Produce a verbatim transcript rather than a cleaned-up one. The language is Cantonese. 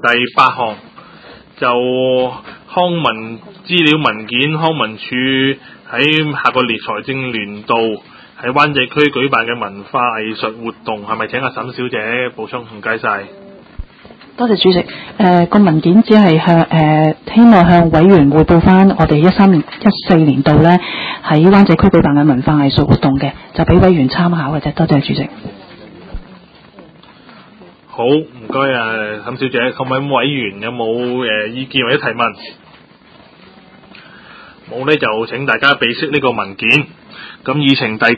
第八項，就康文資料文件，康文署喺下個列財政年度喺灣仔區舉辦嘅文化藝術活動，係咪請阿沈小姐補充？唔該晒。 多謝主席。誒、呃、個文件只係向誒、呃、希望向委員匯報翻我哋一三年、一四年度咧喺灣仔區舉辦嘅文化藝術活動嘅，就俾委員參考嘅啫。多謝主席。 好，唔該啊，沈小姐。各位委員有冇誒、呃、意見或者提問？冇呢，就請大家備悉呢個文件。咁議程第